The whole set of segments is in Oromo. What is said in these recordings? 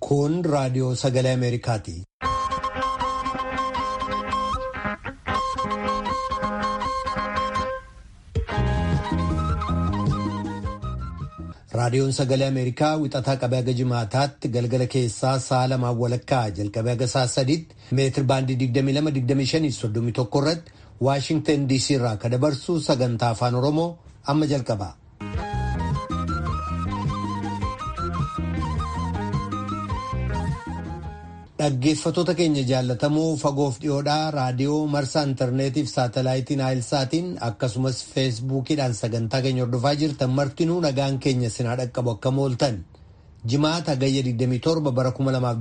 Kun raadiyoo sagalee Ameerikaati. Raadiyoon sagalee Ameerikaa wixataa qabee haga jimaataatti galgala keessaa sa'a lamaan walakkaa jalqabee haga sa'a sadiitti meetir baandii 22-25-31 irratti Waashingtan DC irraa kan dabarsu sagantaa afaan Oromoo amma jalqaba. Dhaggeeffattoota keenya jaallatamoo fagoof dhiyoodhaa raadiyoo marsaa intarneetiif saatalaayitiin Aayilsaatiin akkasumas feesbuukiidhaan sagantaa keenya hordofaa jirtan martinuu nagaan keenya sinaa dhaqqabu akka mooltan. Jimaata Agayya 27 bara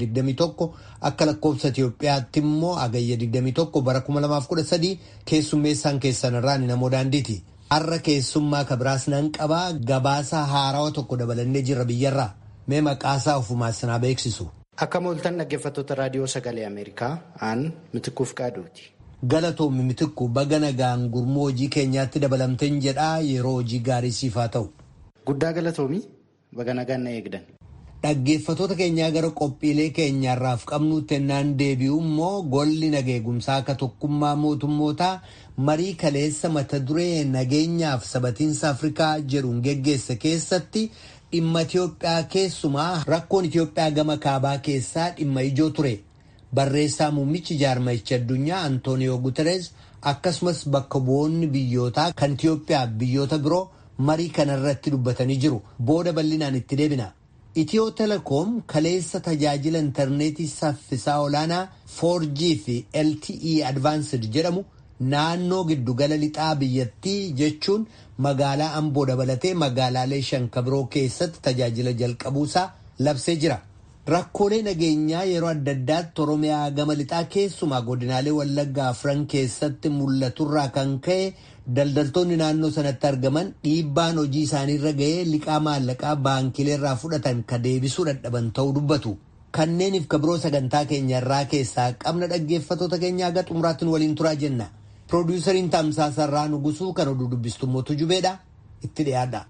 2021 akka lakkoofsa Itiyoophiyaatti immoo Agayya 21 bara 2013 keessummeessaan keessan irraa namoo daandiiti. Har'a keessummaa kabiraas nan qabaa gabaasa haarawaa tokko dabalannee jirra biyyarraa. Mee maqaasaa ofumaa sinaa beeksisu. Akka mooltan dhaggeeffattoota raadiyoo sagalee Ameerikaa aan Mitikkuuf Qaaduuti. Galatoomii Mitikku baga nagaan gurmuu hojii keenyaatti dabalamteen jedhaa yeroo hojii gaarii siif haa ta'u. Guddaa galatoomii baga nagaan na eegdan. Dhaggeeffattoota keenyaa gara qophiilee keenyaarraaf qabnuutti ennaan deebi'u immoo golli nageegumsaa akka tokkummaa mootummootaa marii kaleessa mata duree nageenyaaf sabatiinsa Afrikaa jedhuun geggeesse keessatti dhimma Itiyoophiyaa keessumaa rakkoon Itiyoophiyaa gama kaabaa keessaa dhimma ijoo ture. Barreessaa muummichi jaarmayicha addunyaa Antooniyoo Guterees akkasumas bakka bu'oonni biyyootaa kan Itiyoophiyaa biyyoota biroo marii kanarratti dubbatanii jiru. Booda bal'inaan itti deebina. Itiyoo telekoom kaleessa tajaajila intarneetii saffisaa olaanaa 4G fi LTE Advanced jedhamu naannoo giddugala lixaa biyyattii jechuun magaalaa Amboo dabalatee magaalaalee shan kabiroo keessatti tajaajila jalqabuusaa labsee jira. Rakkoolee nageenyaa yeroo adda addaatti Oromiyaa gama lixaa keessumaa godinaalee Wallaggaa afran keessatti mul'aturraa kan ka'e daldaltoonni naannoo sanatti argaman dhiibbaan hojii isaaniirra ga'ee liqaa maallaqaa baankileerraa fudhatan ka deebisuu dadhaban ta'uu dubbatu. Kanneeniif kabiroo sagantaa keenyarraa keessaa qabna dhaggeeffattoota keenyaa haga xumuraattiin waliin turaa jenna. Piroodyusariin Tamsaasarraa Nugusuu kan oduu dubbistummoo Tujubeedha. Itti dhiyaadha.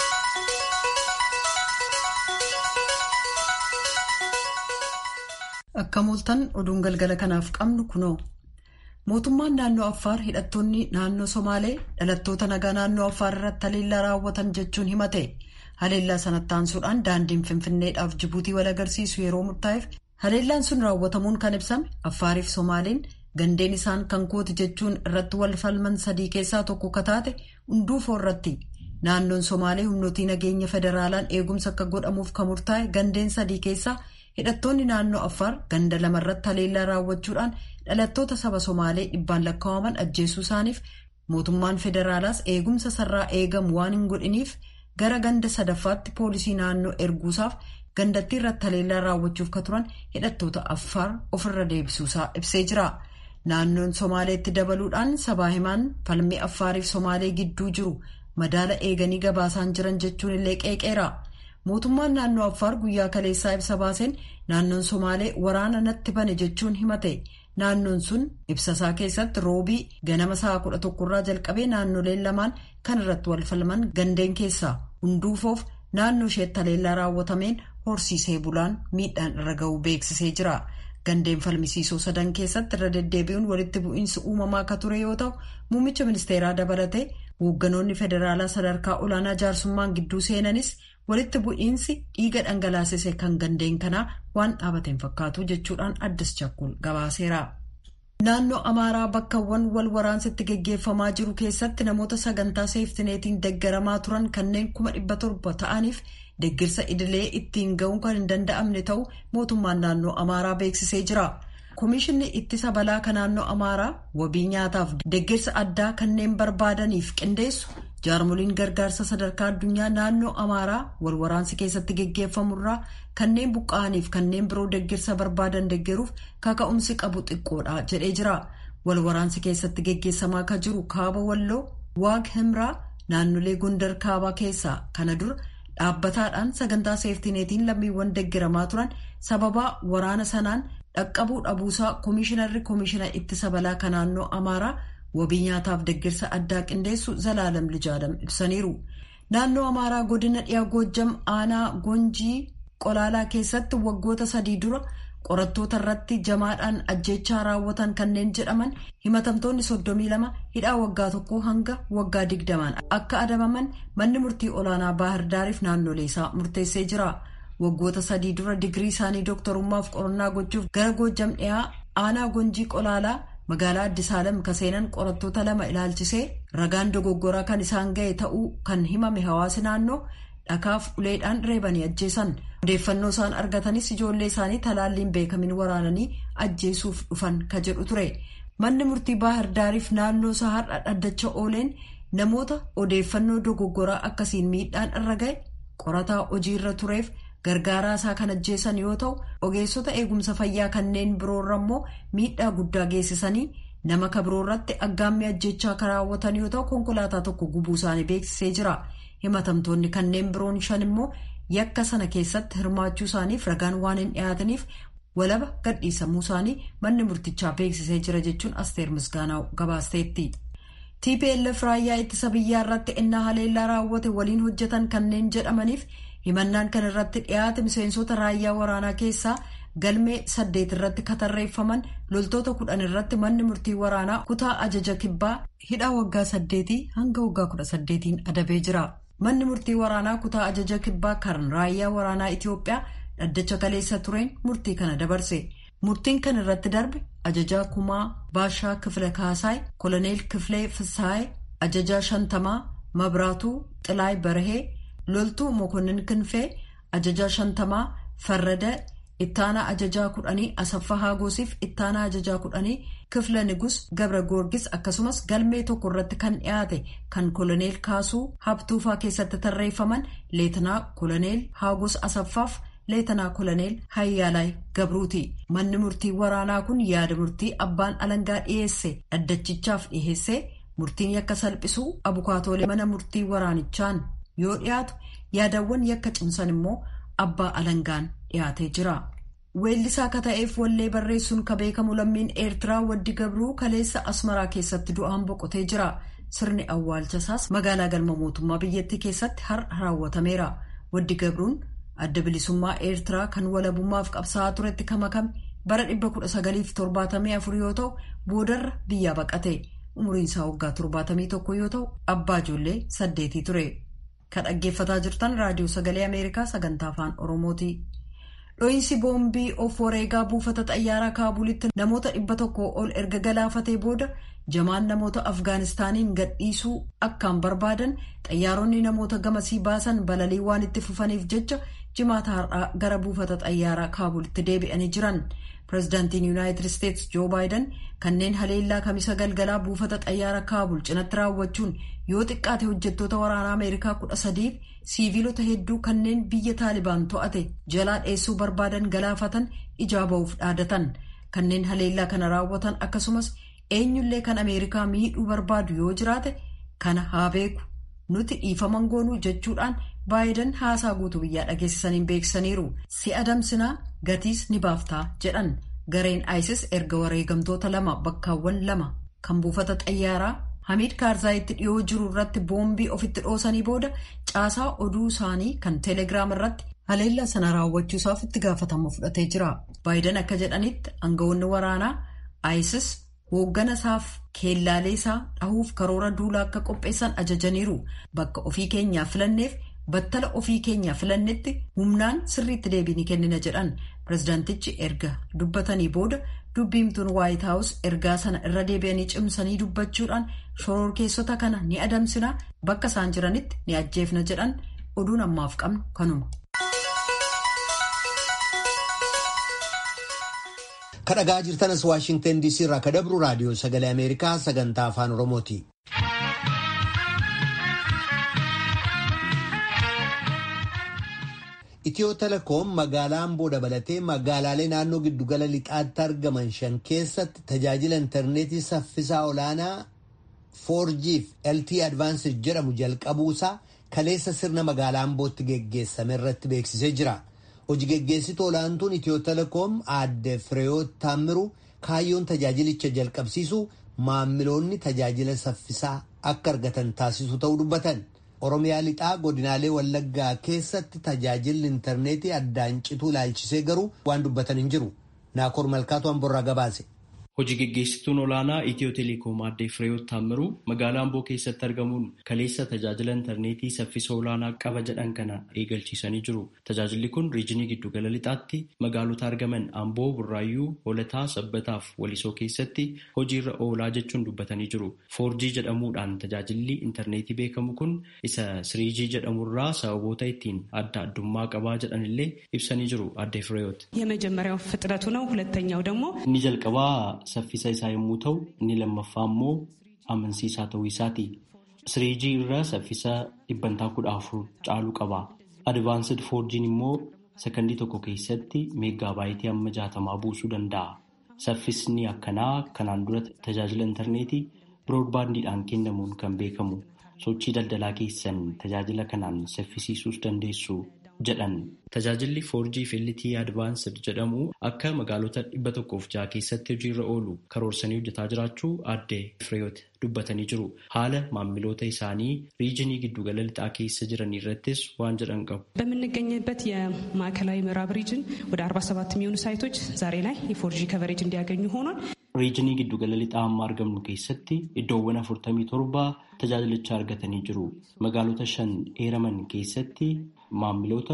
Akka mooltan oduun galgala kanaaf qabnu kunoo. Mootummaan naannoo Affaar hidhattoonni naannoo Somaalee dhalattoota nagaa naannoo Affaar irratti haleellaa raawwatan jechuun himate. Haleellaa sanatti aansuudhaan daandiin Finfinneedhaaf Jibuutii wal agarsiisu yeroo murtaa'eef haleellaan sun raawwatamuun kan ibsame Affaariif Somaaleen gandeen isaan kan kooti jechuun irratti wal falman sadii keessaa tokko kataate hunduufoo irratti. Naannoon Somaalee humnootii nageenya federaalaan eegumsa akka godhamuuf kan murtaa'e gandeen sadii keessaa hidhattoonni naannoo Affaar ganda lamarratti haleellaa raawwachuudhaan dhalattoota saba Somaalee 100 lakkaa'aman ajjeesuu isaaniif mootummaan federaalaas eegumsa sarraa eegamu waan hin godhiniif gara ganda sadaffaatti poolisii naannoo erguusaaf gandattii irratti haleellaa raawwachuuf ka turan hidhattoota Affaar ofirra deebisuusaa ibsee jira. Naannoon Somaaleetti dabaluudhaan sabaa himaan falmii Affaariif Somaalee gidduu jiru madaala eeganii gabaasaan jiran jechuun illee qeeqeera. Mootummaan naannoo Affaar guyyaa kaleessaa ibsa baaseen naannoon Somaalee waraana natti bane jechuun himate. Naannoon sun ibsasaa keessatti roobii ganama sa'a 11 irraa jalqabee naannoleen lamaan kan irratti wal falman gandeen keessaa hunduufoof naannoo isheetti haleellaa raawwatameen horsiisee bulaan miidhaan irra ga'uu beeksisee jira. Gandeen falmisiisoo sadan keessatti irra deddeebi'uun walitti bu'iinsi uumamaa akka ture yoo ta'u muummicha ministeeraa dabalatee hoogganoonni federaalaa sadarkaa olaanaa jaarsummaan gidduu seenanis walitti bu'iinsi dhiiga dhangalaasise kan gandeen kanaa waan dhaabateen fakkaatu jechuudhaan Addis Chakkul gabaaseera. Naannoo Amaaraa bakkawwan wal waraansitti geggeeffamaa jiru keessatti namoota sagantaa seeftineetiin deeggaramaa turan kanneen 700 ta'aniif deeggarsa idilee ittiin ga'uun kan hin danda'amne ta'uu mootummaan naannoo Amaaraa beeksisee jira. Komishinni ittisa balaa kan naannoo Amaaraa wabii nyaataaf deeggarsa addaa kanneen barbaadaniif qindeessu jaarmoliin gargaarsa sadarkaa addunyaa naannoo Amaaraa wal waraansi keessatti geggeeffamurraa kanneen buqqa'aniif kanneen biroo deeggarsa barbaadan deeggaruuf kaka'umsi qabu xiqqoodha jedhee jira. Wal waraansi keessatti geggeessamaa akka jiru kaaba Walloo Waag Himraa naannolee Gondar kaabaa keessaa kana dura dhaabbataadhaan sagantaa seeftineetiin lammiiwwan deeggaramaa turan sababaa waraana sanaan dhaqqabuu dhabuusaa komishina ittisa balaa kan naannoo Amaaraa wabii nyaataaf deeggarsa addaa qindeessu Zalaalam Lijaadam ibsaniiru. Naannoo Amaaraa godina dhiyaa Goojjam aanaa Gonjii qolaalaa keessatti waggoota 3 dura qorattoota irratti jamaadhaan ajjeechaa raawwatan kanneen jedhaman himatamtoonni 32 hidhaa waggaa 1 hanga waggaa 20 akka adabaman manni murtii olaanaa Baahirdaariif naannolee isaa murteessee jira. Waggoota 3 dura digirii isaanii dooktarummaaf qorannaa gochuuf gara Goojjam dhiyaa aanaa Gonjii qolaalaa magaalaa Addis Alam kaseenan qorattoota 2 ilaalchisee ragaan dogoggoraa kan isaan ga'e ta'uu kan himame hawaasi naannoo dhakaaf uleedhaan reebanii ajjeesan. Odeeffannoo isaan argatanis ijoollee isaanii talaalliin beekamin waraananii ajjeesuuf dhufan ka jedhu ture. Manni murtii Baahirdaariif naannoo isaa har'a dhaddacha ooleen namoota odeeffannoo dogoggoraa akkasiin miidhaan irra ga'e qorataa hojiirra tureef gargaaraa isaa kan ajjeesan yoo ta'u ogeessota eegumsa fayyaa kanneen biroorra immoo miidhaa guddaa geessisanii nama kabiroorratti aggaammii ajjeechaa raawwatan yoo ta'u konkolaataa tokko gubuu isaanii beeksisee jira. Himatamtoonni kanneen biroon 5 immoo yakka sana keessatti hirmaachuu isaaniif ragaan waan hin dhiyaataniif walaba gadhiisamuu isaanii manni murtichaa beeksisee jira jechuun Asteer Misgaanaa gabaasteetti. TPLF raayyaa ittisa biyyaa irratti ennaa haleellaa raawwate waliin hojjetan kanneen jedhamaniif himannaan kan irratti dhiyaate miseensota raayyaa waraanaa keessaa galmee 8 irratti katarreeffaman loltoota 10 irratti manni murtii waraanaa kutaa ajaja kibbaa hidhaa waggaa 8 hanga waggaa 18 adabee jira. Manni murtii waraanaa kutaa ajaja kibbaa kan raayyaa waraanaa Itiyoophiyaa dhaddacha kaleessa tureen murtii kana dabarse. Murtiin kan irratti darbe ajajaa kumaa Baashaa Kiflee Kaasaay, Koloneel Kiflee Fisaay, ajajaa 50 Mabraatuu Xilaay Barahee, loltuu Mokonnin Kinfee, ajajaa 50 Farrada, ittaanaa ajajaa 10 Asaffaa Haagoosiif ittaanaa ajajaa 10 Kifla Nigus Gabra Goorgis akkasumas galmee tokko irratti kan dhiyaate kan Koloneel Kaasuu Habtuufaa keessatti tarreeffaman Leetanaa Koloneel Haagos Asaffaaf Leetanaa Koloneel Hayyaalaay Gabruuti. Manni murtii waraanaa kun yaada murtii abbaan alangaa dhiyeesse dhaddachichaaf dhiyeesse murtiin yakka salphisuu abukaatoolee mana murtii waraanichaan yoo dhiyaatu yaadawwan yakka cimsan immoo abbaa alangaan dhiyaatee jira. Weellisaa akka ta'eef wallee barreessuun ka beekamu lammiin Eertiraa Waddi Gabruu kaleessa Asmaraa keessatti du'aan boqotee jira. Sirni awwaalchasaas magaalaa galma mootummaa biyyattii keessatti har'a raawwatameera. Waddi Gabruun adda bilisummaa Eertiraa kan walabummaaf qabsaa'aa turetti kamakame bara 1974 yoo ta'u boodarra biyyaa baqate. Umuriin isaa waggaa 71 yoo ta'u abbaa ijoollee 8 ture. Kan dhaggeeffataa jirtan raadiyoo sagalee Ameerikaa sagantaa afaan Oromooti. Dho'iinsi boombii of wareegaa buufata xayyaaraa Kaabulitti namoota 100 ol erga galaafatee booda jamaan namoota Afgaanistaaniin gadhiisuu akkaan barbaadan xayyaaronni namoota gamasii baasan balalii waan itti fufaniif jecha jimaata har'aa gara buufata xayyaaraa Kaabulitti deebi'anii jiran. Pireezidaantiin Yuunaayitid Isteetsi Joo Baayiden kanneen haleellaa kamisa galgalaa buufata xayyaara Kaabul cinatti raawwachuun yoo xiqqaate hojjettoota waraanaa Ameerikaa 13 siiviilota hedduu kanneen biyya Taalibaan to'ate jalaa dheessuu barbaadan galaafatan ijaa ba'uuf dhaadatan. Kanneen haleellaa kana raawwatan akkasumas eenyullee kan Ameerikaa miidhuu barbaadu yoo jiraate kana haa beeku nuti dhiifama goonuu jechuudhaan Baayiden haasaa guutuu biyyaa dhageessisaniin beeksisaniiru. Si adamsinaa gatiis ni baaftaa jedhan. Gareen ISIS erga wareegamtoota 2 bakkaawwan 2 kan buufata xayyaaraa Hamid Karzaayitti dhiyoo jiru irratti boombii ofitti dhoosanii booda caasaa oduu isaanii kan Telegiraam irratti haleellaa sana raawwachuusaaf itti gaafatama fudhatee jira. Baayiden akka jedhanitti aangawoonni waraanaa ISIS hooggana isaaf keellaalee isaa dhahuuf karoora duulaa akka qopheessan ajajaniiru. Bakka ofii keenyaa filanneef battala ofii keenyaa filannetti humnaan sirriitti deebii kennina jedhan. Pireezidaantichi erga dubbatanii booda dubbiimtuun Waayit Haawus ergaa sana irra deebi'anii cimsanii dubbachuudhaan shororkeessota kana ni adamsina bakka isaan jiranitti ni ajjeefna jedhan. Oduun ammaaf qabnu kanuma. Kadhagaa jirtanas Waashingtan DC irraa kadabru raadiyoo sagalee Ameerikaa sagantaa afaan Oromooti. Itiyoo Telekoom magaalaa Amboo dabalatee magaalaalee naannoo giddugala lixaatti argaman 5 keessatti tajaajila intarneetii saffisaa olaanaa 4G fi LTE Advanced jedhamu jalqabuusaa kaleessa sirna magaalaa Ambootti geggeessame irratti beeksisee jira. Hojii geggeessituu olaantuun Itiyoo Telekoom aadde Fireewoot Taammiruu kaayyoon tajaajilicha jalqabsiisu maammiloonni tajaajila saffisaa akka argatan taasisu ta'uu dubbatan. Oromiyaa lixaa godinaalee Wallaggaa keessatti tajaajilli intarneetii addaan cituu ilaalchisee garuu waan dubbatan hin jiru. Naakoor Malkaatu Amborraa gabaase. Hojii geggeessituun olaanaa Itiyoo Teleekoom aadde Fireewoot Taammiruu magaalaa Amboo keessatti argamuun kaleessa tajaajila intarneetii saffisa olaanaa qaba jedhan kana eegalchiisanii jiru. Tajaajilli kun riijinii giddugala lixaatti magaalota argaman Amboo, Burraayyuu, Hoolataa, Sabbataaf Walisoo keessatti hojiirra oolaa jechuun dubbatanii jiru. 4G jedhamuudhaan tajaajilli intarneetii beekamu kun isa 3G jedhamurraa sababoota ittiin adda addummaa qabaa jedhanillee ibsanii jiru aadde Fireewoot. የመጀመሪያው ፍጥነቱ ነው። ሁለተኛው ደግሞ inni jalqabaa saffisa isaa yommuu ta'u inni lammaffaa immoo amansiisaa ta'uu isaati. 3G irra saffisa 114 caalu qaba. Advaansed 4G'n immoo sekondii tokko keessatti meeggaabaaytii amma 60 buusuu danda'a. Saffisni akkanaa kanaan dura tajaajila intarneetii biroodbaandiidhaan kennamuun kan beekamu. Sochii daldalaa keessan tajaajila kanaan saffisiisuus dandeessu jedhan. Tajaajilli 4G LTE Advanced jedhamu akka magaalota 106 keessatti hojiirra oolu karoorsanii hojjetaa jiraachuu aadde Fireewoot dubbatanii jiru. Haala maamiloota isaanii riijinii giddugala lixaa keessa jiran irrattis waan jedhan qabu. በምንገኝበት የማዕከላዊ ምዕራብ ሪጅን ወደ 47 የሚሆኑ ሳይቶች ዛሬ ላይ የ4G ከቨሬጅ እንዲያገኙ ሆኗል። riijinii giddugala lixaa amma argamnu keessatti iddoowwan 47 tajaajilichaa argatanii jiru. Magaalota 5 eeraman keessatti maamiloota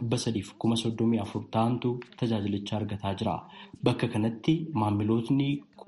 334,034 ta'antu tajaajilichaa argataa jira. Bakka kanatti maamilootni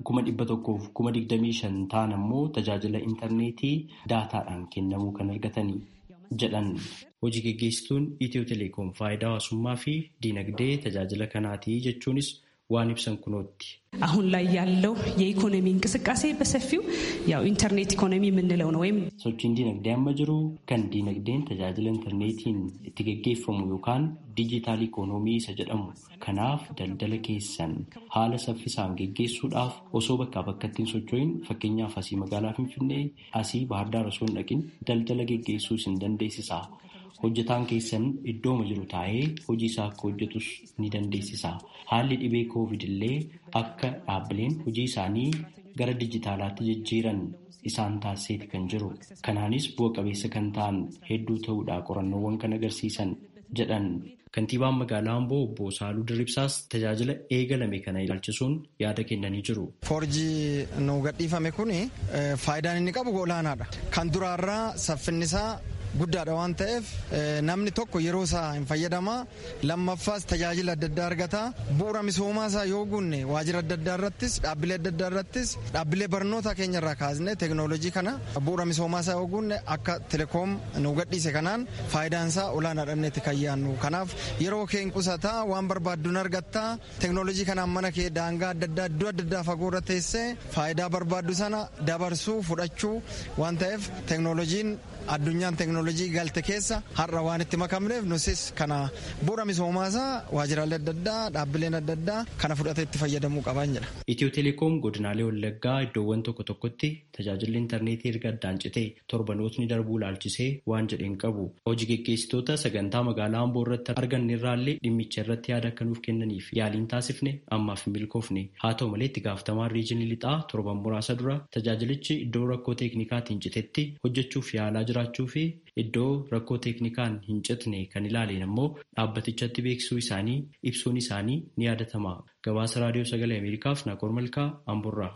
125,025 ta'an ammoo tajaajila intarneetii daataadhaan kennamuu kan argatanii jedhan. Hojii geggeessituun Itiyoo Teleekoom faayidaa hawaasummaa fi diinagdee tajaajila kanaatii jechuunis waan ibsan kunootti. አሁን ላይ ያለው የኢኮኖሚ እንቅስቃሴ በሰፊው ያው ኢንተርኔት ኢኮኖሚ የምንለው ነው ወይም sochiin diinagdee amma jiru kan diinagdeen tajaajila intarneetiin itti geggeeffamu yookaan diijitaal ikoonoomii isa jedhamu. Kanaaf daldala keessan haala saffisaan geggeessuudhaaf osoo bakkaa bakkatti hin socho'in fakkeenyaaf asii magaalaa Finfinnee asii Baahar Daar osoo hin dhaqin daldala geggeessuu isin dandeessisa. Hojjetaan keessan iddooma jiru taa'ee hojii isaa akka hojjetus ni dandeessisa. Haalli dhibee koovid illee akka dhaabbileen hojii isaanii gara dijitaalaatti jijjiiran isaan taasiseeti kan jiru. Kanaanis bu'a qabeessa kan ta'an hedduu ta'uudha qorannoowwan kan agarsiisan jedhan. Kantiibaan magaalaa Amboo obbo Saaluu Dirribsaas tajaajila eegalame kana ilaalchisuun yaada kennanii jiru. 4G nu gadhiifame kuni faayidaan inni qabu olaanaadha. Kan duraarraa saffinnisaa guddaadha waan ta'eef namni tokko yeroo isaa hin fayyadama. Lammaffaas tajaajila adda addaa argata. Bu'uura misoomaa isaa yoo gunne waajjira adda addaa irrattis dhaabbilee adda addaa irrattis dhaabbilee barnoota keenya irraa kaasne teekinooloojii kana bu'uura misoomaa isaa yoo gunne akka telekoom nu gadhiise kanaan faayidaan isaa olaanaadha inni itti kayyaannu. Kanaaf yeroo kee qusataa waan barbaadduun argatta. Teekinooloojii kanaan mana kee daangaa adda addaa iddoo adda addaa fagoo irra teessee faayidaa barbaaddu sana dabarsuu fudhachuu waan ta'eef teekinooloojiin addunyaan teekinooloojii galte keessa har'a waan itti makamneef nusis kana bu'uura misoomaasaa waajjiraalee adda addaa dhaabbileen adda addaa kana fudhatee itti fayyadamuu qaban jedha. Itiyoo Teleekoom godinaalee Wallaggaa iddoowwan tokko tokkotti tajaajilli intarneetii erga addaan citee torbanootni darbuu ilaalchisee waan jedheen qabu. Hojii geggeessitoota sagantaa magaalaa Amboo irratti arganne irraallee dhimmicha irratti yaada akka nuuf kennaniif yaaliin taasifne ammaaf hin milkoofne. Haa ta'u malee itti gaafatamaan riijinii lixaa torban muraasa dura tajaajilichi iddoo rakkoo teeknikaatiin citetti hojjechuuf yaalaa jiraachuu fi iddoo rakkoo teeknikaan hin citne kan ilaaleen ammoo dhaabbatichatti beeksisuu isaanii ibsuun isaanii ni yaadatama. Gabaasa raadiyoo sagalee Ameerikaaf Naakoor Malkaa Amborraa.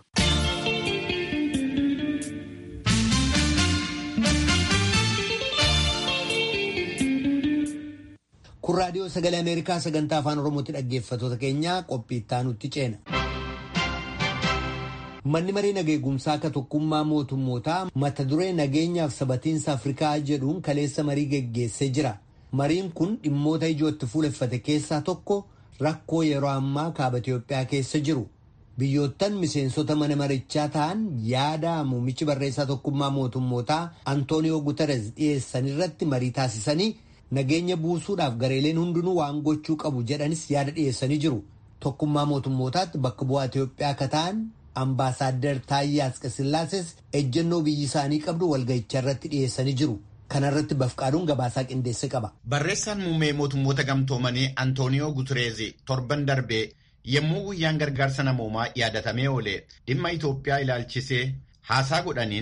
Kun raadiyoo sagalee Ameerikaa sagantaa afaan Oromootti dhaggeeffattoota keenya qophii itti aanutti ceena. Manni marii nageegumsaa akka tokkummaa mootummootaa mata duree nageenyaaf sabatiinsa Afrikaa jedhuun kaleessa marii geggeessee jira. Mariin kun dhimmoota ijootti fuuleffate keessaa tokko rakkoo yeroo ammaa kaaba Itiyoophiyaa keessa jiru. Biyyoottan miseensota mana marichaa ta'an yaada muummichi barreessaa tokkummaa mootummootaa Antooniyoo Guterres dhiyeessan irratti marii taasisanii nageenya buusuudhaaf gareeleen hundinuu waan gochuu qabu jedhanis yaada dhiyeessanii jiru. Tokkummaa mootummootaatti bakka bu'aa Itiyoophiyaa akka ta'an Ambaasaadder Taayyee Asqasillaases ejjennoo biyyi isaanii qabdu walga'icha irratti dhiyeessanii jiru. Kana irratti Bafqaaduun gabaasaa qindeesse qaba. Barreessaan muummee mootummoota gamtoomanii Antooniyoo Guterres torban darbee yommuu guyyaan gargaarsa namoomaa yaadatamee oole dhimma Itoophiyaa ilaalchisee haasaa godhaniin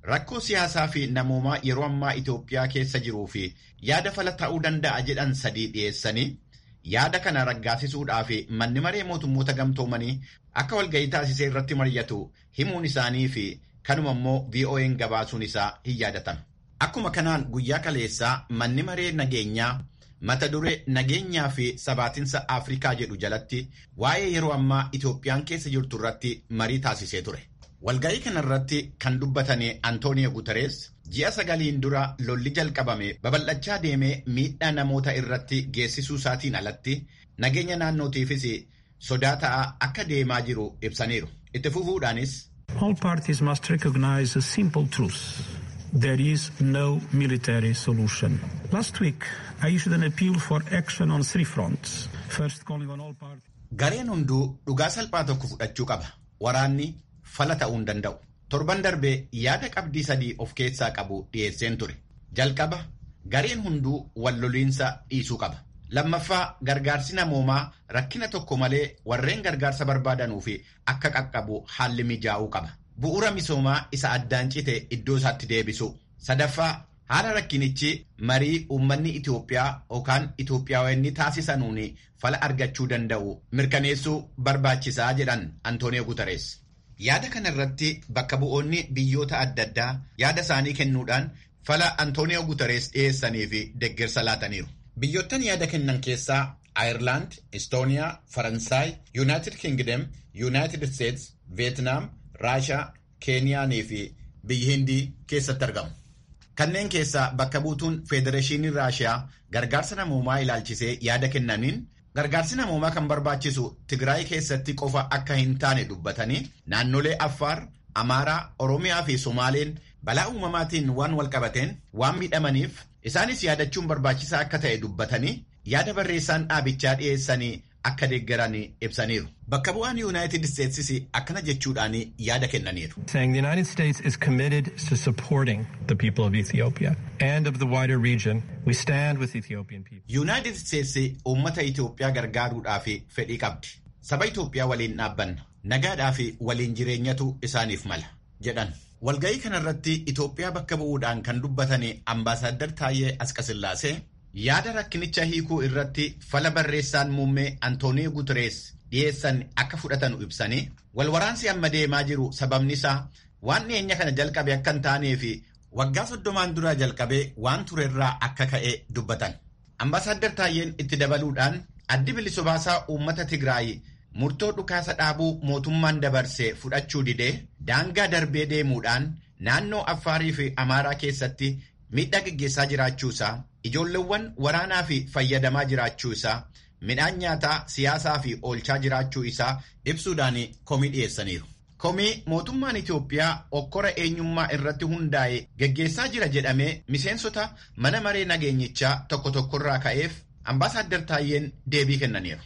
rakkoo siyaasaa fi namoomaa yeroo ammaa Itoophiyaa keessa jiruu fi yaada fala ta'uu danda'a jedhan 3 dhiyeessanii yaada kana raggaasisuudhaaf manni maree mootummoota gamtoomanii akka walgahii taasisee irratti mari'atu himuun isaanii fi kanuma immoo VOA'n gabaasuun isaa hin yaadatame. Akkuma kanaan guyyaa kaleessaa manni maree nageenyaa mata duree nageenyaa fi sabaatinsa Afrikaa jedhu jalatti waa'ee yeroo ammaa Itoophiyaan keessa jirtu irratti marii taasisee ture. Walgahii kanarratti kan dubbatanii Antooniyo Guterees ji'a 9 dura lolli jalqabame babal'achaa deemee miidhaa namoota irratti geessisuu isaatiin alatti nageenya naannootiifis sodaa ta'aa akka deemaa jiru ibsaniiru. Itti fufuudhaanis all parties must recognize a simple truth. There is no military solution. Last week, I issued an appeal for action on 3 fronts. First, calling on all parties. Gareen hunduu dhugaa salphaa tokko fudhachuu qaba. Waraanni fala ta'uu hin danda'u. Torban darbee yaada qabdii 3 of keessaa qabu dhiyeesseen ture. Jalqaba, gareen hunduu wal loliinsa dhiisuu qaba. Lammaffaa, gargaarsi namoomaa rakkina tokko malee warreen gargaarsa barbaadanuu fi akka qaqqabu haalli mijaa'uu qaba. Bu'uura misoomaa isa addaan cite iddoo isaatti deebisu. Sadaffaa, haala rakkinichi marii uummanni Itoophiyaa yookaan Itoophiyaawwanni taasisanuun fala argachuu danda'u mirkaneessuu barbaachisaa jedhan Antooniyo Guterees. Yaada kana irratti bakka bu'oonni biyyoota adda addaa yaada isaanii kennuudhaan fala Antooniyo Guterees dhiyeessanii fi deeggarsa laataniiru. Biyyoottan yaada kennan keessaa Ayirlaand, Estooniyaa, Faransaay, Yuunaayitid Kingdom, Yuunaayitid Steets, Veetnaam, Raashaa, Keeniyaanii fi biyyi Hindii keessatti argamu. Kanneen keessaa bakka buutuun Federeeshinii Raashiyaa gargaarsa namoomaa ilaalchisee yaada kennaniin gargaarsi namoomaa kan barbaachisu Tigraay keessatti qofa akka hin taane dubbatanii naannolee Affaar, Amaaraa, Oromiyaa fi Somaaleen balaa uumamaatiin waan walqabateen waan miidhamaniif isaanis yaadachuun barbaachisaa akka ta'e dubbatanii yaada barreessaan dhaabichaa dhiyeessanii akka deeggaran ibsaniiru. Bakka bu'aan United States akkana jechuudhaan yaada kennaniiru. Saying the United States is committed to supporting the people of Ethiopia and of the wider region. We stand with Ethiopian people. United States uummata Itoophiyaa gargaaruudhaaf fedhii qabdi. Saba Itoophiyaa waliin dhaabbanna. Nagaadhaa fi waliin jireenyatu isaaniif mala jedhan. Walgahii kanarratti Itoophiyaa bakka bu'uudhaan kan dubbatan Ambaasaadder Taayyee Asqasillaasee yaada rakkinicha hiikuu irratti fala barreessaan muummee Antooniyo Guterees dhiyeessan akka fudhatan ibsanii walwaraansi amma deemaa jiru sababni isaa waan dhiyeenya kana jalqabe akka hin taanee fi waggaa 30 duraa jalqabee waan turerraa akka ka'e dubbatan. Ambaasaadder Taayyeen itti dabaluudhaan addi bilisa baasaa uummata Tigraay murtoo dhukaasa dhaabuu mootummaan dabarsee fudhachuu didee daangaa darbee deemuudhaan naannoo Affaarii fi Amaaraa keessatti miidhaa gaggeessaa jiraachuusaa, ijoolleewwan waraanaa fi fayyadamaa jiraachuu isaa, midhaan nyaataa siyaasaa fi oolchaa jiraachuu isaa ibsuudhaan komii dhiyeessaniiru. Komii mootummaan Itoophiyaa okkora eenyummaa irratti hundaa'e gaggeessaa jira jedhamee miseensota mana maree nageenyichaa tokko tokkorraa ka'eef Ambaasaadder Taayyeen deebii kennaniiru.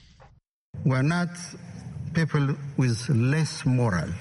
We are not people with less moral.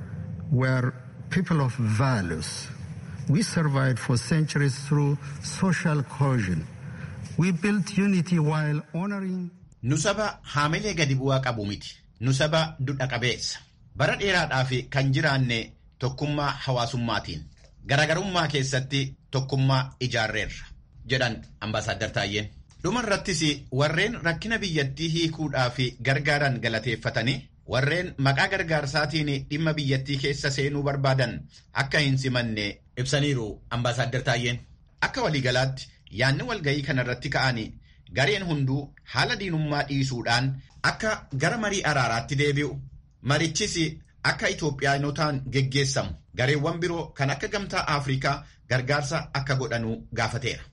We are people of values. We survived for centuries through social cohesion. We built unity while honoring. Nu saba haamilee gadi bu'aa qabu miti. Nu saba dudha qabeessa. Bara dheeraadhaaf kan jiraanne tokkummaa hawaasummaatiin. Garagarummaa keessatti tokkummaa ijaarreerra jedhan Ambaasaadder Taayyeen. Dhumarrattis warreen rakkina biyyattii hiikuudhaaf gargaaran galateeffatanii warreen maqaa gargaarsaatiin dhimma biyyattii keessa seenuu barbaadan akka hin simanne ibsaniiru Ambaasaadder Taayyeen. Akka waliigalaatti yaanni walgahii kanarratti ka'anii gareen hunduu haala diinummaa dhiisuudhaan akka gara marii araaraatti deebi'u. Marichis akka Itoophiyaanotaan geggeessamu gareewwan biroo kan akka gamtaa Afrikaa gargaarsa akka godhanuu gaafateera.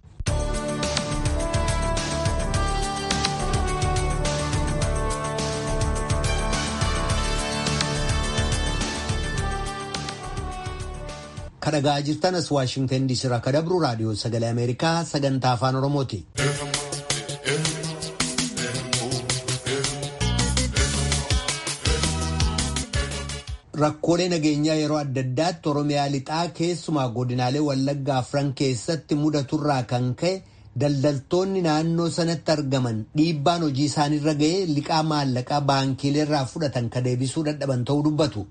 Kadhagaa jirtan as Waashingtan DC irraa kadabru raadiyoo sagalee Ameerikaa sagantaa afaan Oromooti. Rakkoolee nageenyaa yeroo adda addaatti Oromiyaa lixaa keessumaa godinaalee Wallaggaa afran keessatti mudaturraa kan ka'e daldaltoonni naannoo sanatti argaman dhiibbaan hojii isaanirra ga'ee liqaa maallaqaa baankiileerraa fudhatan ka deebisuu dadhaban ta'uu dubbatu.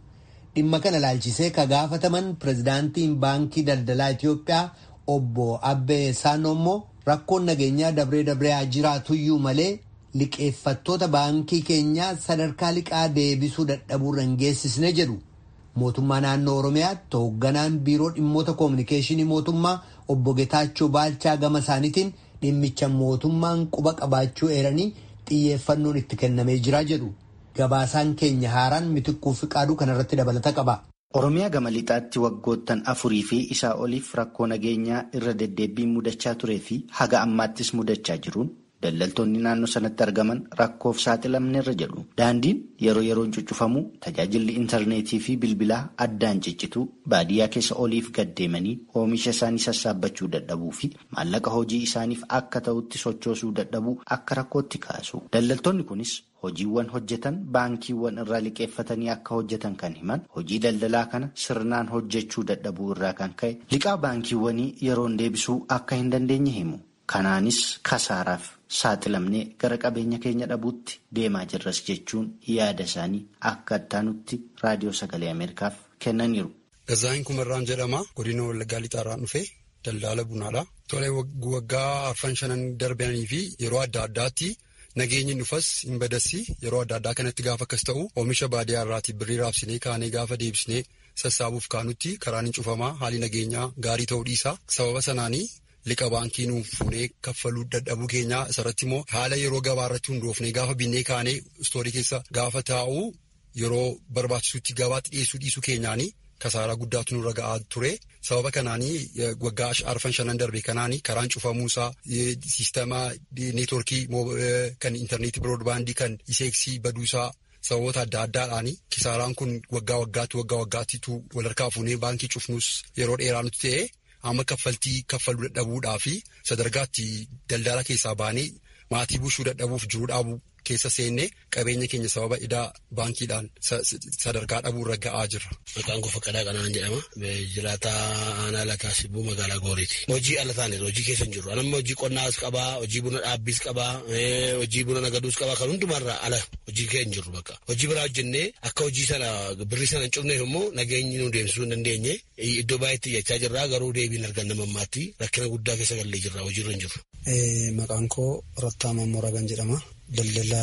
dhimma kana ilaalchisee ka gaafataman pirezidaantiin baankii daldalaa Itiyoophiyaa obbo Abbee Saanoo immoo rakkoon nageenyaa dabree haa jiraatuyyuu malee liqeeffattoota baankii keenyaa sadarkaa liqaa deebisuu dadhabuurra hin geessisne jedhu. Mootummaa naannoo Oromiyaatti hoogganaan biiroo dhimmoota koominikeeshinii mootummaa obbo Getaachoo Baalchaa gama isaaniitiin dhimmicha mootummaan quba qabaachuu eeranii xiyyeeffannoon itti kennamee jira jedhu. Gabaasaan keenya haaraan Mitikkuu Fiqaaduu kanarratti dabalata qaba. Oromiyaa gama lixaatti waggoottan 4 fi isaa oliif rakkoo nageenyaa irra deddeebiin mudachaa turee fi haga ammaattis mudachaa jiruun daldaltoonni naannoo sanatti argaman rakkoof saaxilamneerra jedhu. Daandiin yeroo yeroon cuccufamu tajaajilli intarneetii fi bilbilaa addaan ciccitu baadiyyaa keessa oliif gaddeemanii oomisha isaanii sassaabbachuu dadhabuu fi maallaqa hojii isaaniif akka ta'utti sochoosuu dadhabuu akka rakkootti kaasu. Daldaltoonni kunis hojiiwwan hojjetan baankiiwwan irraa liqeeffatanii akka hojjetan kan himan hojii daldalaa kana sirnaan hojjechuu dadhabuu irraa kan ka'e liqaa baankiiwwanii yeroon deebisuu akka hin dandeenye himu. Kanaanis kasaaraaf saaxilamnee gara qabeenya keenya dhabuutti deemaa jirras jechuun yaada isaanii akka ittaanutti raadiyoo sagalee Ameerikaaf kennaniiru. Gazaayin Kumarraan jedhama. Godina Wallaggaa Lixaarraan dhufe daldala bunaadha. Tolee waggaa 4-5 darbanii fi yeroo adda addaatti nageenyi dhufas hin badassi yeroo adda addaa kanatti gaafa akkas ta'u oomisha baadiyyaa irraati birrii raabsinee kaanee gaafa deebisnee sassaabuuf kaanutti karaan hin cufamaa haalli nageenyaa gaarii ta'uu dhiisa. Sababa sanaanii liqa baankii nuuf fuunee kaffaluu dadhabuu keenyaa isarratti immoo haala yeroo gabaa irratti hundoofnee gaafa binnee kaanee istoorii keessa gaafa taa'u yeroo barbaachisutti gabaatti dhiisuu keenyaanii kasaaraa guddaatu nurra ga'aa ture. Sababa kanaanii waggaa 4-5 darbe kanaanii karaan cufamuusaa siisteema neetworkii kan intarneetii biroodbaandii kan iseeksii baduusaa sababoota adda addaadhaanii kisaaraan kun waggaa waggaattitu walharkaa fuunee baankii cufnus yeroo dheeraa nuti ta'e. Amma kaffaluu dadhabuudhaa fi sadarkaatti daldala keessaa baanee maatii bushuu dadhabuuf jiruu dhaabuu keessa seennee qabeenya keenya sababa idaa baankiidhaan sadarkaa dhabuu irra ga'aa jirra. Maqaan koo Faqqadaa Qanaan jedhama. Jiraataa aanaa Lataa Sibbuu magaalaa Gooriiti. Hojii ala taane hojii keessa hin jirru. Anamma hojii qonnaas qabaa, hojii buna dhaabbiis qabaa, hojii buna nagaduus qabaa kan hundumarraa ala hojii keessa hin jirru bakka. Hojii biraa hojjennee akka hojii sana birrii sana hin cufneef immoo nageenyi nu deemsisuu hin dandeenye iddoo baay'eetti iyyachaa jirra garuu deebiin arganna mammaatti rakkina guddaa keessa gallee jirra hojiirra hin jirru. Maqaan koo Rattaa Mammoragan jedhama. Daldala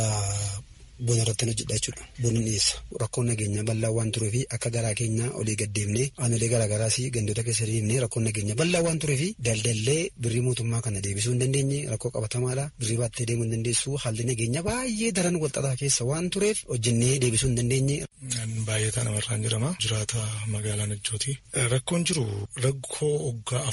buna irratti hojjedha jechuudha. Bunni dhiyeessa. Rakkoon nageenyaa bal'aa waan tureef akka garaa keenya olii gaddeemnee aanolee garaagaraas gandoota keessa deemnee rakkoon nageenyaa bal'aa waan tureef daldallee birrii mootummaa kana deebisuu hin dandeenye rakkoo qabatamaadha. Birrii baattee deemuu hin dandeessu haalli nageenyaa baay'ee daran walxaxaa keessa waan tureef hojjennee deebisuu hin dandeenye. Baay'ee Namarraan jedhama. Jiraata magaalaa Najjooti. Rakkoon jiru rakkoo waggaa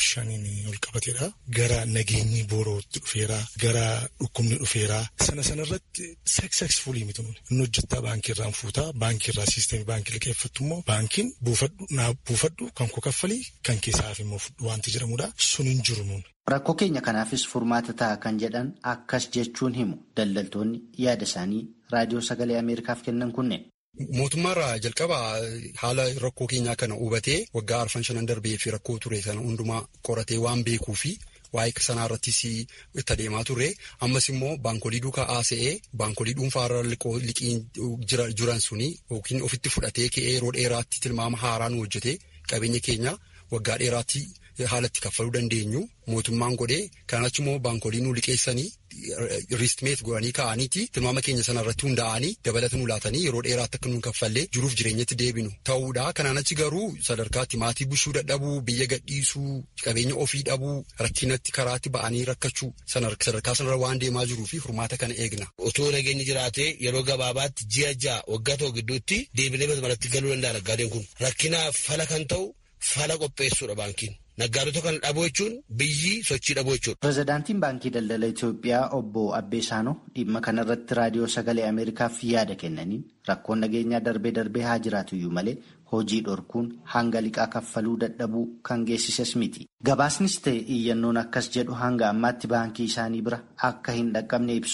4-5 ol qabateedha. Gara nageenyi boorootti dhufeera. Gara dhukkubni dhufeera. Sanarratti successfully miti nuti. Inni hojjettaa baankiirraan fuutaa. Baankiirraa siisteemii baankii liqeeffattu immoo baankiin buufadhu kan koo kaffalii kan keessaaf immoo fudhu wanti jedhamudha. Sun hin jiru nuun. Rakkoo keenya kanaafis furmaata ta'a kan jedhan akkas jechuun himu daldaltoonni yaada isaanii raadiyoo sagalee Ameerikaaf kennan kunneen. Mootummaarraa jalqaba haala rakkoo keenyaa kana hubatee waggaa 4-5 darbee fi rakkoo ture sana hundumaa qoratee waan beekuu fi waa'ee sanaa irrattis itti adeemaa turre ammas immoo baankolii duukaa haasa'ee baankolii dhuunfaarra liqiin jiran suni yookiin ofitti fudhatee ka'ee yeroo dheeraatti tilmaama haaraa nu hojjete qabeenya keenya waggaa dheeraatti haalatti kaffaluu dandeenyu mootummaan godhee kanaachi immoo baankolii nu liqeessanii riistmeet godhanii ka'aniiti tilmaama keenya sana irratti hundaa'anii dabalata nu laatanii yeroo dheeraatti akka nu kaffallee jiruuf jireenyatti deebinu ta'uudha. Kanaan achi garuu sadarkaatti maatii bushuu dadhabuu biyya gadhiisuu qabeenya ofii dhabuu rakkinatti karaatti ba'anii rakkachuu sadarkaa sanarra waan deemaa jiruu fi furmaata kana eegna. Otoo nageenyi jiraatee yeroo gabaabaatti ji'a 6 waggaa tokko gidduutti deebinee malatti galuu danda'a naggaadeen kun rakkinaaf fala kan ta'u fala qopheessuudha baankiin. Naggaadota kana dhabuu jechuun biyyi sochii dhabuu jechuudha. Pireezidaantiin Baankii Daldala Itiyoophiyaa obbo Abbee Saanoo dhimma kanarratti raadiyoo sagalee Ameerikaaf yaada kennaniin rakkoon nageenyaa darbee haa jiraatuyyuu malee hojii dhorkuun hanga liqaa kaffaluu dadhabuu kan geessises miti. Gabaasnis ta'e iyyannoon akkas jedhu hanga ammaatti baankii isaanii bira akka hin dhaqqabne ibsuun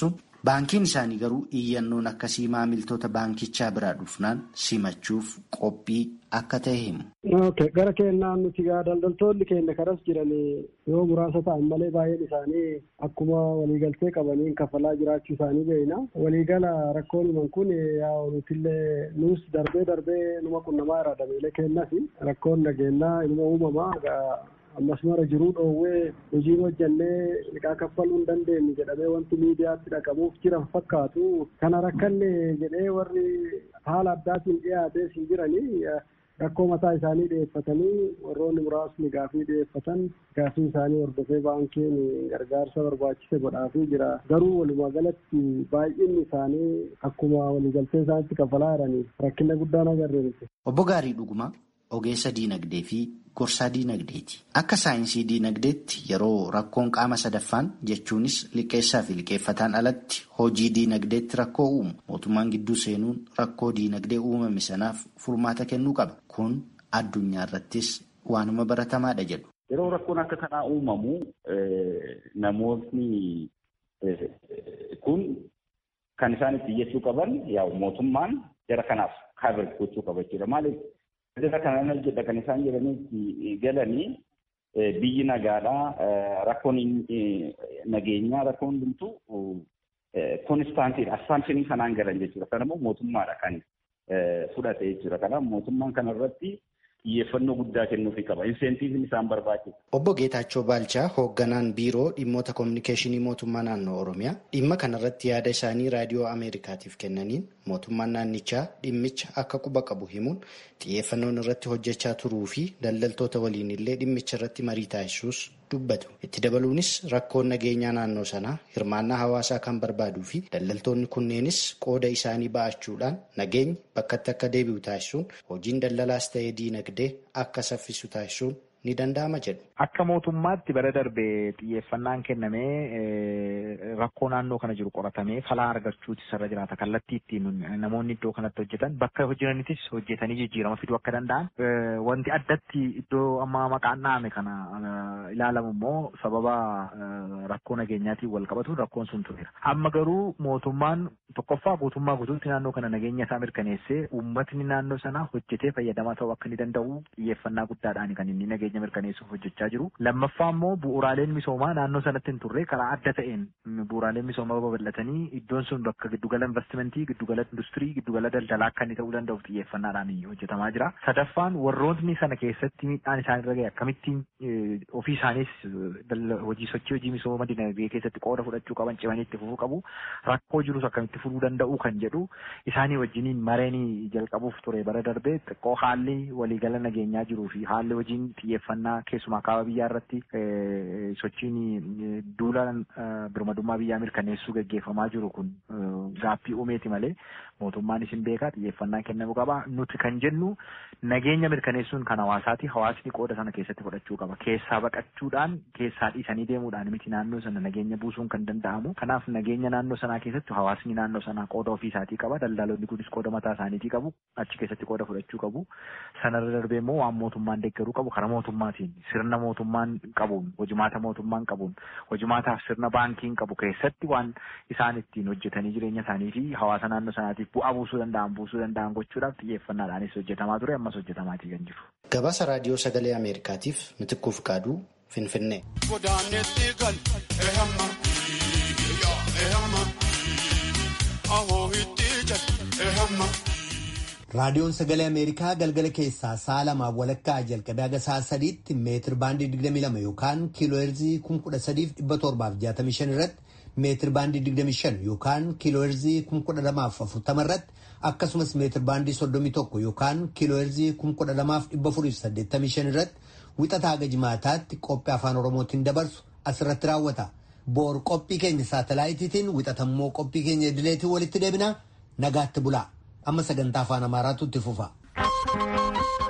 Baankiin isaanii garuu iyyannoon akkasii maamiltoota baankichaa biraa dhufnaan simachuuf qophii akka ta'e himu. Gara keenyaan nuti daldaltoonni keenya karas jiran yoo muraasa ta'an malee baay'een isaanii akkuma waliigaltee qabaniin kafalaa jiraachuu isaanii beekna. Waliigala rakkoon himan kun nutillee nuus darbee numa qunnamaa irraa dabeelee kennas rakkoon nageenyaa ilma uumamaa ammas mara jiruu dhoowwee hojii hojjannee liqaa kaffaluu hin dandeenye jedhamee wanti miidiyaatti dhaqamuuf jiran fakkaatu kana rakkanne jedhee warri haala addaatiin dhiyaatee siin jiranii rakkoo mataa isaanii dhiyeeffatanii warroonni muraasni gaafii dhiyeeffatan gaafii isaanii hordofee baankiin gargaarsa barbaachise godhaafii jira garuu walumaa galatti baay'inni isaanii akkuma waliigaltee isaanitti kafalaa jiranii rakkina guddaan agarreerti. Obbo Gaarii Dhugumaa ogeessa diinagdee fi gorsaa diinagdeeti. Akka saayinsii diinagdeetti yeroo rakkoon qaama sadaffaan jechuunis liqeessaa fi liqeeffataan alatti hojii diinagdeetti rakkoo uumu mootummaan gidduu seenuun rakkoo diinagdee uumame sanaaf furmaata kennuu qaba. Kun addunyaa irrattis waanuma baratamaadha jedhu. Yeroo rakkoon akka kanaa uumamu namootni kun kan isaan itti iyyachuu qaban mootummaan jara kanaaf kaabir gochuu qaba jechuudha. Maaliif Jara kana jedha kan isaan jedhanii galanii biyyi nagaadhaa rakkoon nageenyaa rakkoon hundumtu koonistaantiidha. Assaamshinii kanaan galan jechuudha. Kanammoo mootummaadha kan fudhate jechuudha. Kanaaf mootummaan kanarratti xiyyeeffannoo guddaa kennuufii qaba. Inseentiivni isaan barbaachisa. Obbo Geetaachoo Baalchaa hoogganaan biiroo dhimmoota kominikeeshinii mootummaa naannoo Oromiyaa dhimma kanarratti yaada isaanii raadiyoo Ameerikaatiif kennaniin mootummaan naannichaa dhimmicha akka quba qabu himuun xiyyeeffannoon irratti hojjechaa turuu fi daldaltoota waliin illee dhimmicha irratti marii taasisuus dubbatu. Itti dabaluunis rakkoon nageenyaa naannoo sanaa hirmaannaa hawaasaa kan barbaaduu fi daldaltoonni kunneenis qooda isaanii ba'achuudhaan nageenyi bakkatti akka deebi'u taasisuun hojiin daldalaas ta'ee diinagdee akka saffisu taasisuun ni danda'ama jedhu. Akka mootummaatti bara darbee xiyyeeffannaan kennamee rakkoo naannoo kana jiru qoratamee falaa argachuuti sarara jiraata. Kallattii ittiin namoonni iddoo kanatti hojjetan bakka hojjetanittis hojjetanii jijjiirama fiduu akka danda'an wanti addatti iddoo amma maqaan dhahame kana ilaalamu immoo sababa rakkoo nageenyaatiin wal qabatu rakkoon sun tureera. Amma garuu mootummaan tokkoffaa guutummaa guutuutti naannoo kana nageenya isaa mirkaneessee uummatni naannoo sanaa hojjetee fayyadamaa ta'uu akka inni danda'u xiyyeeffannaa guddaadhaan kan inni nageenya mirkaneessuuf hojjechaa jiru. Lammaffaa immoo bu'uuraaleen misoomaa naannoo sanatti hin turre karaa adda ta'een bu'uuraaleen misoomaa babal'atanii iddoon sun bakka giddugala investimentii, giddugala industirii, giddugala daldalaa akka inni ta'uu danda'uuf xiyyeeffannaadhaan hojjetamaa jira. Sadaffaan warrootni sana keessatti miidhaan isaan irra gahe akkamittiin ofii isaaniis hojii sochii hojii misooma dinagdee keessatti qooda fudhachuu qaban cimanii itti fufuu qabu. Rakkoo jirus akkamitti furuu danda'u kan jedhu isaanii wajjiniin mareenii jalqabuuf ture bara darbee xiqqoo haalli waliigala nageenyaa jiruu fi haalli hojiin xiyyeeffannaa keessumaa kaaba biyyaa irratti sochiin duula birmadummaa biyyaa mirkaneessuu gaggeeffamaa jiru kun gaaffii uumeeti malee mootummaan isin beekaa xiyyeeffannaa kennamuu qaba. Nuti kan jennu nageenya mirkaneessuun kan hawaasaati. Hawaasni qooda sana keessatti fudhachuu qaba. Keessaa baqachuudhaan keessaa dhiisanii deemuudhaan miti naannoo sana nageenya buusuun kan danda'amu. Kanaaf nageenya naannoo sanaa keessatti hawaasni naannoo sanaa qooda ofii isaatii qaba. Daldaltoonni kunis qooda mataa isaaniitii qabu. Achi keessatti qooda fudhachuu qabu. Sanarra darbee immoo waan mootummaan deeggaruu qabu karaa mootummaatiin sirna mootummaan qabuun hojimaata mootummaan qabuun hojimaataaf sirna baankiin qabu keessatti waan isaan ittiin hojjetanii jireenya isaanii fi hawaasa naannoo sanaatiif bu'aa buusuu danda'an gochuudhaaf xiyyeeffannaadhaanis hojjetamaa ture ammas hojjetamaatii kan jiru. Gabaasa raadiyoo sagalee Ameerikaatiif Mitikkuu Fiqaaduu Finfinnee. Raadiyoon sagalee Ameerikaa galgala keessaa sa'a lamaa walakkaa jalqabee haga sa'a sadiitti meetir baandii 22 yookaan kiilooherzii 13,765 irratti meetir baandii 25 yookaan kiilooherzii 12,040 irratti akkasumas meetir baandii 31 yookaan kiilooherzii 12,485 irratti wixataa haga jimaataatti qophii afaan Oromootiin dabarsu asirratti raawwata. Boor qophii keenya saatalaayitiitiin wixatammoo qophii keenya idileetiin walitti deebina nagaatti bulaa. Amma sagantaa afaan Amaaraatu itti fufa.